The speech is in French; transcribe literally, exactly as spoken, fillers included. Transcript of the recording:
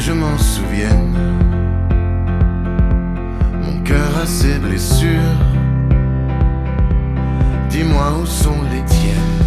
je m'en souvienne. Mon cœur a ses blessures, dis-moi où sont les tiennes.